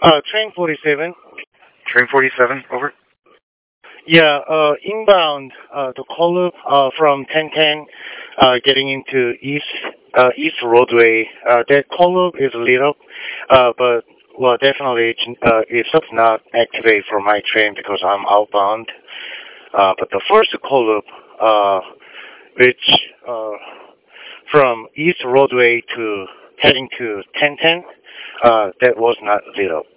Train 47. Train 47, over. Yeah, inbound, the call loop, from 1010, getting into East Roadway, that call loop is lit up, but, well, definitely, it's not activate for my train because I'm outbound. But the first call loop, which, from East Roadway to heading to 1010, that was not lit up.